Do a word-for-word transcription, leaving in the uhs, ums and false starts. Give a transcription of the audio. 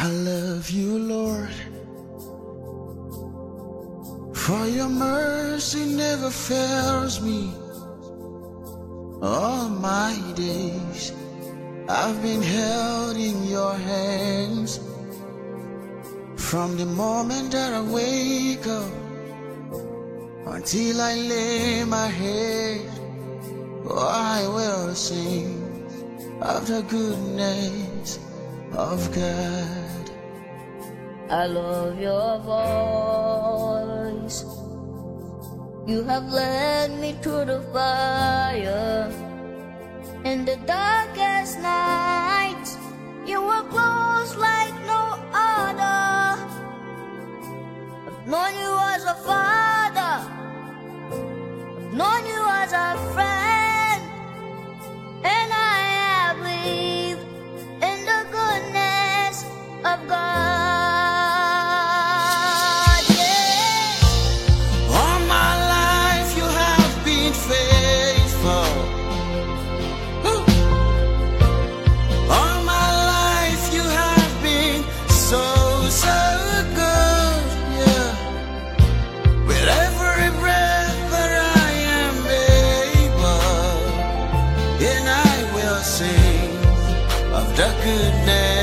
I love you, Lord, for your mercy never fails me. All my days I've been held in your hands. From the moment that I wake up until I lay my head, oh, I will sing of the goodness of God. I love your voice. You have led me through the fire. In the darkest nights, you were close like no other. I've known you as a father, I've known you as a friend, and I have lived in the goodness of God. Yeah. All my life you have been faithful. Woo. All my life you have been so, so good. Yeah. With every breath that I am able, and I will sing of the goodness